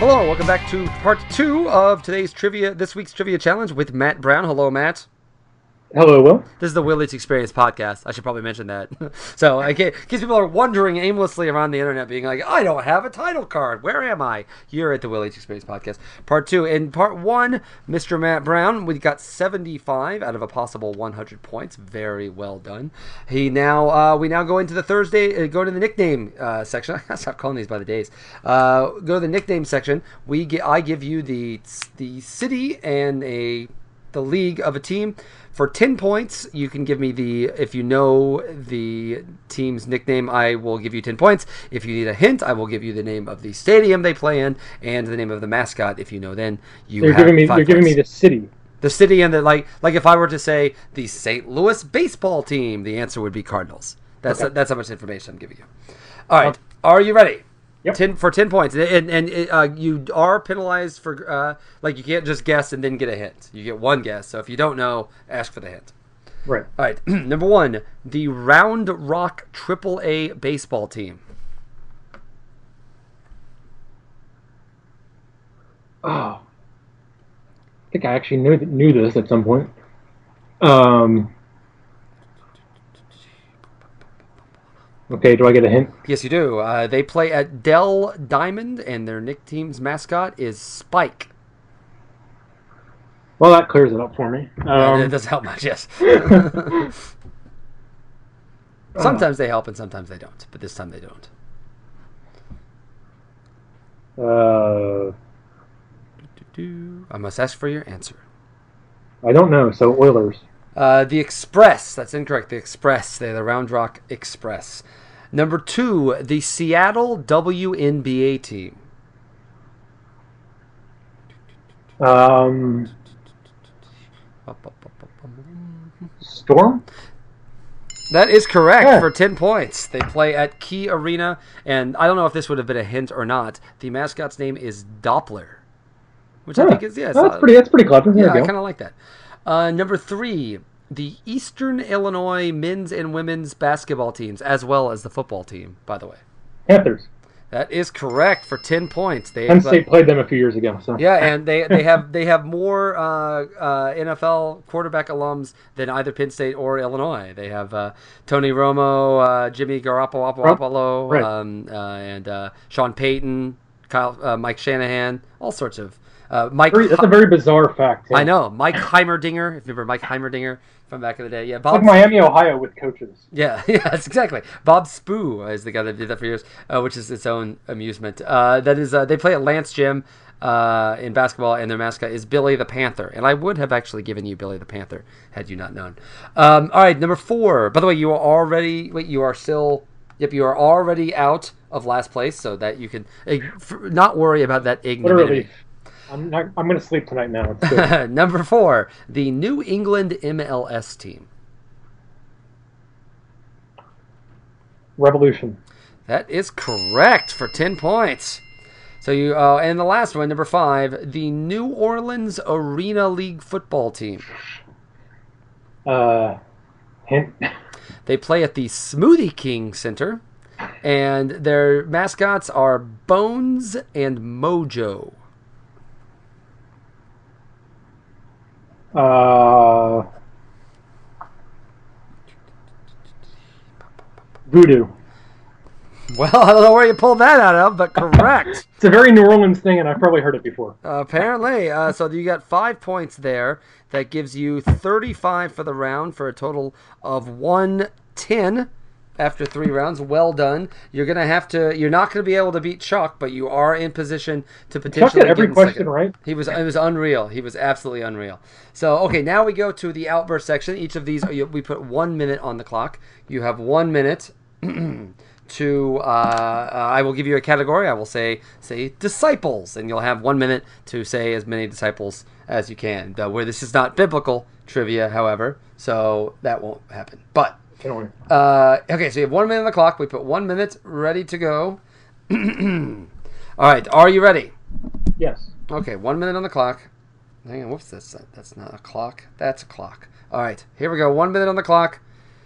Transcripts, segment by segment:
Hello, welcome back to part 2 of this week's trivia challenge with Matt Brown. Hello, Matt. Hello, Will. This is the Will Leach Experience podcast. I should probably mention that. So, in case people are wandering aimlessly around the internet being like, I don't have a title card. Where am I? You're at the Will Leach Experience podcast. Part 2. In part 1, Mr. Matt Brown, we got 75 out of a possible 100 points. Very well done. We now go into the go to the nickname section. I gotta stop calling these by the days. Go to the nickname section. I give you the city and the league of a team. For 10 points, you can give me if you know the team's nickname, I will give you 10 points. If you need a hint, I will give you the name of the stadium they play in and the name of the mascot. If you know, then you're giving me the city. The city and the like if I were to say the St. Louis baseball team, the answer would be Cardinals. That's how much information I'm giving you. All right, are you ready? Yep. For 10 points, and you are penalized for you can't just guess and then get a hint. You get one guess, so if you don't know, ask for the hint. Right. All right. Number 1, the Round Rock AAA baseball team. Oh, I think I actually knew this at some point. Okay, do I get a hint? Yes, you do. They play at Dell Diamond, and their team's mascot is Spike. Well, that clears it up for me. It doesn't help much, yes. Sometimes they help and sometimes they don't, but this time they don't. I must ask for your answer. I don't know, so Oilers. The Express. That's incorrect. The Express. They're the Round Rock Express. Number 2, the Seattle WNBA team. Storm? That is correct for 10 points. They play at Key Arena, and I don't know if this would have been a hint or not. The mascot's name is Doppler, which I think is that's pretty clever. Yeah, I kind of like that. Number 3, the Eastern Illinois men's and women's basketball teams, as well as the football team, by the way. Panthers. That is correct for 10 points. Penn State played them a few years ago. So. Yeah, and they have more NFL quarterback alums than either Penn State or Illinois. They have Tony Romo, Jimmy Garoppolo, right. and Sean Payton, Mike Shanahan, all sorts of. That's a very bizarre fact. Yeah. I know. Mike Heimerdinger. If you remember Mike Heimerdinger from back in the day. Yeah, Bob. It's like Miami, Ohio with coaches. Yeah, that's exactly. Bob Spoo is the guy that did that for years, which is its own amusement. They play at Lance Gym in basketball, and their mascot is Billy the Panther. And I would have actually given you Billy the Panther had you not known. All right, number 4. By the way, you are already out of last place, so that you can not worry about that ignominy. I'm going to sleep tonight now. It's good. Number 4, the New England MLS team. Revolution. That is correct for 10 points. So and the last one, number 5, the New Orleans Arena League football team. Hint. They play at the Smoothie King Center, and their mascots are Bones and Mojo. Voodoo. Well, I don't know where you pulled that out of, but correct. It's a very New Orleans thing, and I've probably heard it before. Apparently. So you got 5 points there. That gives you 35 for the round for a total of 110 after 3 rounds. Well done. You're not going to be able to beat Chuck, but you are in position to potentially Chuck had every question right. It was unreal. He was absolutely unreal. So, okay, now we go to the outburst section. Each of these, we put 1 minute on the clock. You have 1 minute to, I will give you a category. I will say disciples, and you'll have 1 minute to say as many disciples as you can. Where this is not biblical trivia, however, so that won't happen. But okay, so you have 1 minute on the clock. We put 1 minute ready to go. All right, are you ready? Yes. Okay, 1 minute on the clock. Hang on, whoops, that's not a clock. That's a clock. All right, here we go. 1 minute on the clock.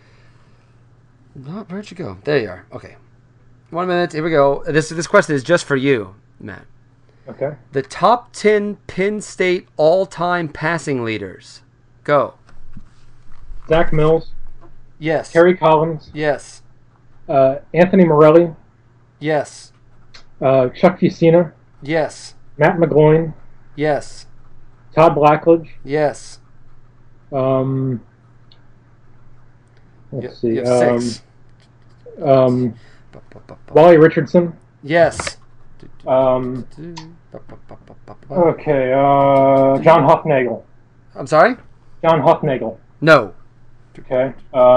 Oh, where'd you go? There you are. Okay. 1 minute. Here we go. This question is just for you, Matt. Okay. The top 10 Penn State all-time passing leaders. Go. Zach Mills, Yes. Terry Collins, Yes. Anthony Morelli, Yes. Chuck Fusina, Yes. Matt McGloin, Yes. Todd Blackledge. Yes. Let's see. You have 6. Wally Richardson. Yes. Okay. John Hufnagel. I'm sorry? John Hufnagel. No. Okay.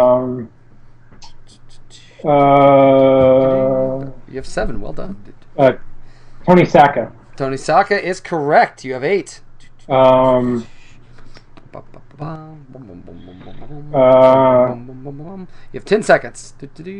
You have 7. Well done. Tony Sacca. Tony Saka is correct. You have 8. Um, You have 10 seconds.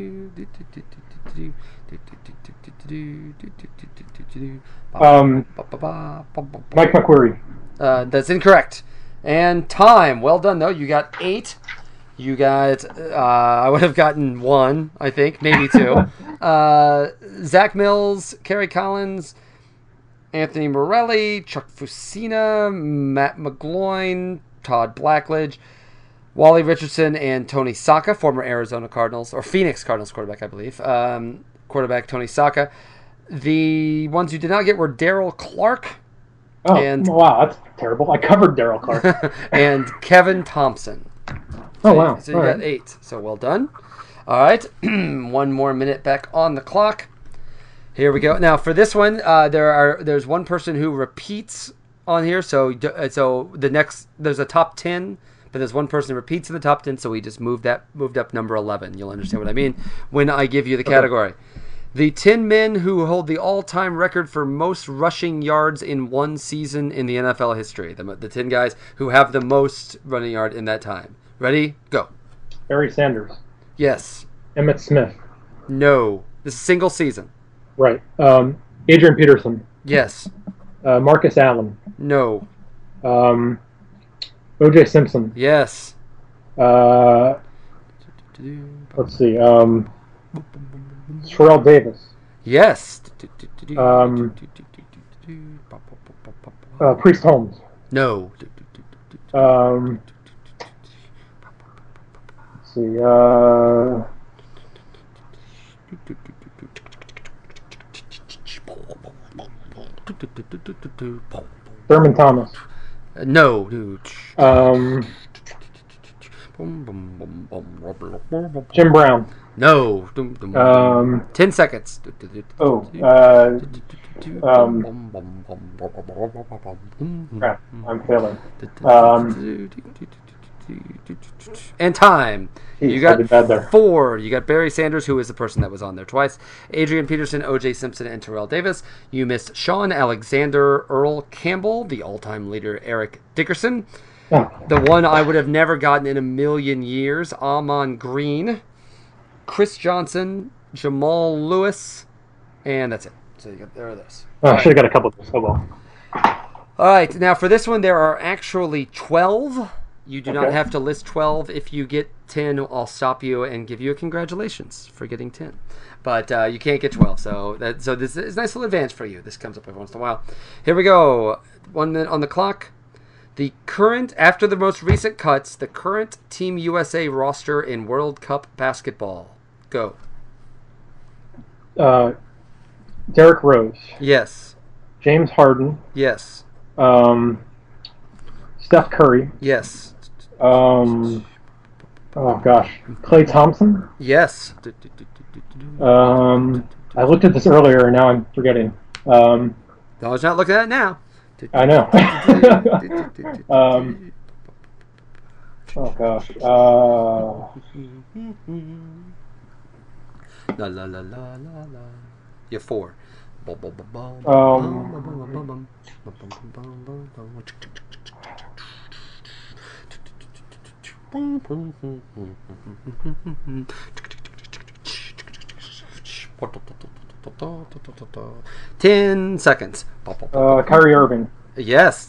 Mike McQuarrie. That's incorrect. And time. Well done, though. You got 8. You got, I would have gotten 1, I think, maybe 2. Zach Mills, Kerry Collins, Anthony Morelli, Chuck Fusina, Matt McGloin, Todd Blackledge, Wally Richardson, and Tony Saka, former Arizona Cardinals, or Phoenix Cardinals quarterback, I believe. Quarterback Tony Saka. The ones you did not get were Daryl Clark. Oh, And- wow, that's terrible. I covered Daryl Clark. and Kevin Thompson. Oh, wow. So you All got right. 8. So well done. All right. 1 more minute back on the clock. Here we go. Now for this one, there's one person who repeats on here. So the next there's a top 10, but there's one person who repeats in the top 10. So we just moved up number 11. You'll understand what I mean when I give you the category. The 10 men who hold the all-time record for most rushing yards in one season in the NFL history. The 10 guys who have the most running yard in that time. Ready? Go. Barry Sanders. Yes. Emmett Smith. No. This is single season. Right. Adrian Peterson. Yes. Marcus Allen. No. O.J. Simpson. Yes. Let's see. Sherrell Davis. Yes. Priest Holmes. No. Let's see. Thurman Thomas. No. Dude. Jim Brown. No. 10 seconds. Crap, I'm failing. And time. Geez, You I got did bad there. 4. You got Barry Sanders, who is the person that was on there twice. Adrian Peterson, O.J. Simpson, and Terrell Davis. You missed Sean Alexander, Earl Campbell, the all-time leader Eric Dickerson. Oh, The one I would have never gotten in a million years, Amon Green, Chris Johnson, Jamal Lewis, and that's it. So there are those. I should have got a couple of those. Oh well. All right, now for this one, there are actually 12. You do not Okay. have to list 12. If you get 10, I'll stop you and give you a congratulations for getting 10. But you can't get 12, so this is a nice little advance for you. This comes up every once in a while. Here we go. 1 minute on the clock. After the most recent cuts, the current Team USA roster in World Cup basketball. Go. Derrick Rose. Yes. James Harden. Yes. Steph Curry. Yes. Oh gosh, Klay Thompson. Yes. I looked at this earlier and now I'm forgetting. No, I was not looking at it now. I know. Oh gosh. La la la la la la. You're 4. Ten seconds. Kyrie Irving. Yes.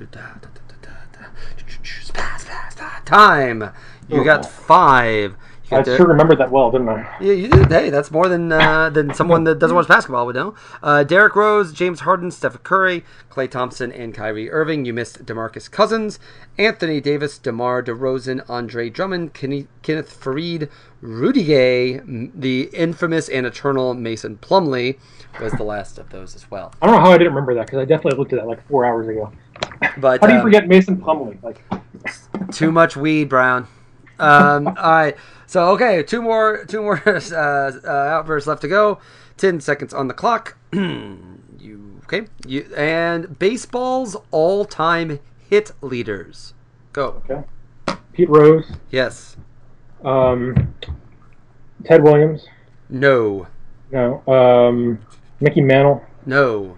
Time. You got 5. You You I got sure remembered that well, didn't I? Yeah, you did. Hey, that's more than someone that doesn't watch basketball would know. Derrick Rose, James Harden, Steph Curry, Klay Thompson, and Kyrie Irving. You missed DeMarcus Cousins, Anthony Davis, DeMar DeRozan, Andre Drummond, Kenneth Faried, Rudy Gay, the infamous and eternal Mason Plumlee was the last of those as well. I don't know how I didn't remember that because I definitely looked at that like 4 hours ago. But how do you forget Mason Plumlee? Like, too much weed, Brown. All right. So okay, two more outbursts left to go. 10 seconds on the clock. And baseball's all-time hit leaders. Go. Okay. Pete Rose. Yes. Ted Williams. No. No. Mickey Mantle. No.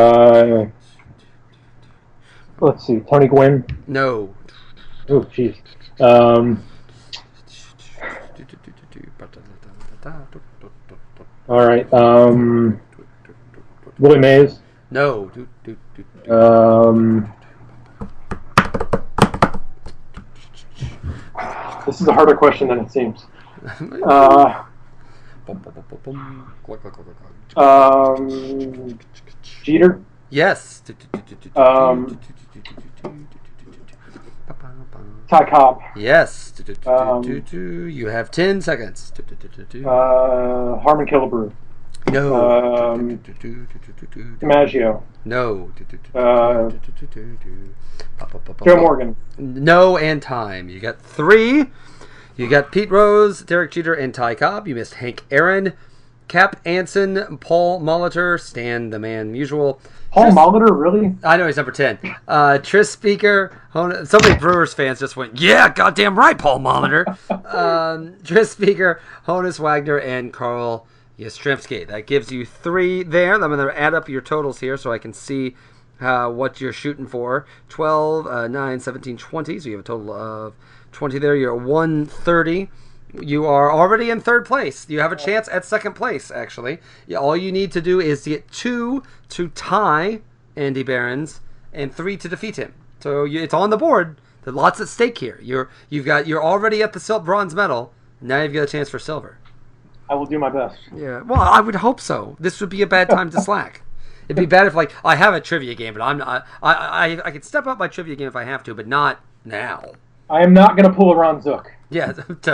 Let's see. Tony Gwynn. No. Oh, jeez. All right. Willie Mays. No. This is a harder question than it seems. Jeter. Yes. Ty Cobb. Yes. You have 10 seconds. Harmon Killebrew. No. DiMaggio. No. Joe Morgan. No, and time. You got 3. You got Pete Rose, Derek Jeter, and Ty Cobb. You missed Hank Aaron, Cap Anson, Paul Molitor, Stan the Man Musial. Paul Molitor, really? I know he's number 10. Tris Speaker. So many Brewers fans just went, yeah, goddamn right, Paul Molitor. Tris Speaker, Honus Wagner, and Carl Yastrzemski. That gives you 3 there. I'm going to add up your totals here so I can see what you're shooting for. 12, 9, 17, 20. So you have a total of 20 there. You're at 130. You are already in 3rd place. You have a chance at 2nd place, actually. All you need to do is to get 2 to tie Andy Behrens and 3 to defeat him. So it's on the board. There's lots at stake here. You're already at the bronze medal. Now you've got a chance for silver. I will do my best. Yeah, well, I would hope so. This would be a bad time to slack. It'd be bad if, like, I have a trivia game, but I'm not. I could step up my trivia game if I have to, but not now. I am not going to pull a Ron Zook. Yeah,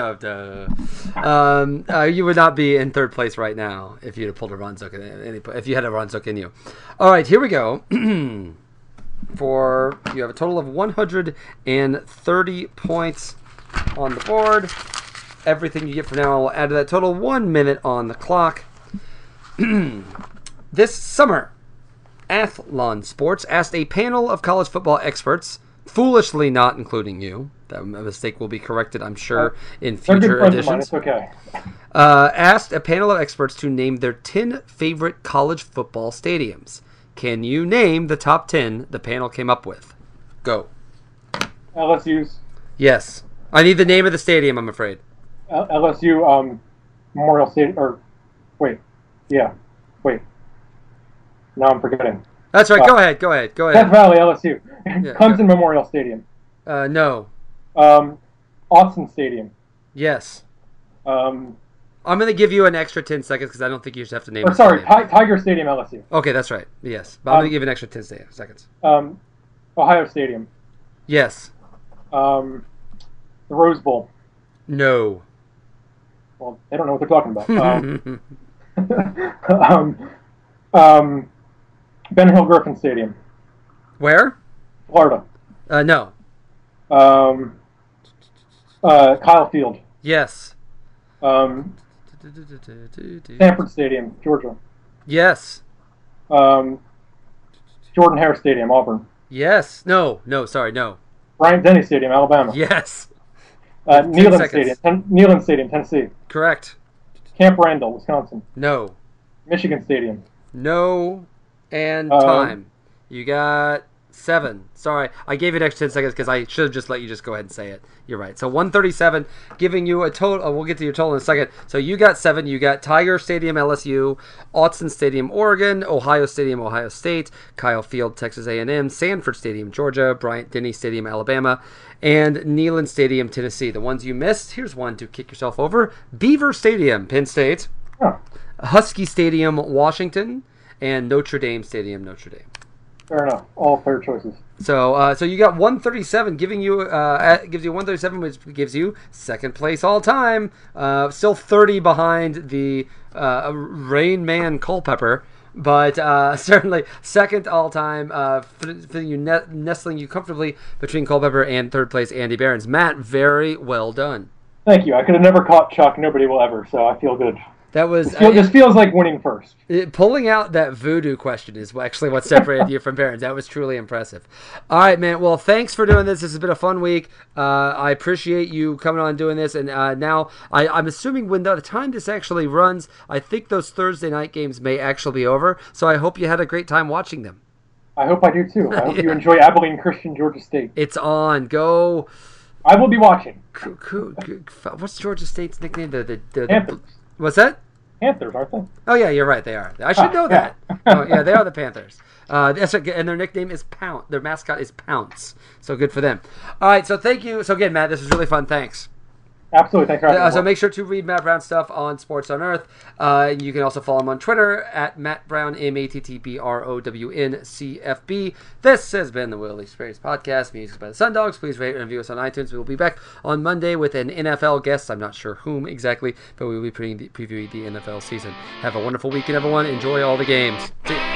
you would not be in 3rd place right now if you'd have pulled a Ron Zook if you had a Ron Zook in you. All right, here we go. You have a total of 130 points on the board. Everything you get from now on will add to that total. 1 minute on the clock. This summer, Athlon Sports asked a panel of college football experts, foolishly not including you. That mistake will be corrected, I'm sure, in future editions. It's okay. Asked a panel of experts to name their 10 favorite college football stadiums. Can you name the top 10 the panel came up with? Go. LSU's. Yes. I need the name of the stadium, I'm afraid. LSU Memorial Stadium. Wait. Now I'm forgetting. That's right. Go ahead. Death Valley, LSU. Clemson Memorial Stadium. No. Austin Stadium. Yes. I'm going to give you an extra 10 seconds because I don't think you should have to name it. Tiger Stadium, LSU. Okay, that's right. Yes. But I'm going to give you an extra 10 seconds. Ohio Stadium. Yes. The Rose Bowl. No. Well, they don't know what they're talking about. Ben Hill Griffin Stadium. Where? Florida. No. Kyle Field. Yes. Sanford Stadium, Georgia. Yes. Jordan Hare Stadium, Auburn. Yes. No. Sorry. No. Bryant-Denny Stadium, Alabama. Yes. Neyland Stadium, Tennessee. Correct. Camp Randall, Wisconsin. No. Michigan Stadium. No. And time. You got 7. Sorry, I gave you an extra 10 seconds because I should have just let you just go ahead and say it. You're right. So 137, giving you a total. We'll get to your total in a second. So you got 7. You got Tiger Stadium, LSU, Autzen Stadium, Oregon, Ohio Stadium, Ohio State, Kyle Field, Texas A&M, Sanford Stadium, Georgia, Bryant-Denny Stadium, Alabama, and Neyland Stadium, Tennessee. The ones you missed, here's one to kick yourself over. Beaver Stadium, Penn State, Husky Stadium, Washington, and Notre Dame Stadium, Notre Dame. Fair enough. All fair choices. So you got 137, gives you 137, which gives you second place all time. Still 30 behind the Rain Man Culpepper, but certainly second all time. Nestling you comfortably between Culpepper and third place Andy Behrens. Matt, very well done. Thank you. I could have never caught Chuck. Nobody will ever. So I feel good. That was this feels like winning first. Pulling out that voodoo question is actually what separated you from Behrens. That was truly impressive. All right, man. Well, thanks for doing this. This has been a fun week. I appreciate you coming on and doing this. And now I'm assuming when the time this actually runs, I think those Thursday night games may actually be over. So I hope you had a great time watching them. I hope I do too. I hope you enjoy Abilene Christian, Georgia State. It's on. Go. I will be watching. What's Georgia State's nickname? The Panthers. What's that? Panthers, aren't they? Oh yeah, you're right. They are. I should know that. Oh yeah, they are the Panthers. And their nickname is Pounce. Their mascot is Pounce. So good for them. All right. So thank you. So again, Matt, this was really fun. Thanks. Absolutely. Thanks for having me. So make sure to read Matt Brown stuff on Sports on Earth. You can also follow him on Twitter at Matt Brown, MattBrown, CFB. This has been the Willie Experience Podcast, music by the Sundogs. Please rate and review us on iTunes. We will be back on Monday with an NFL guest. I'm not sure whom exactly, but we will be previewing the NFL season. Have a wonderful weekend, everyone. Enjoy all the games. See you.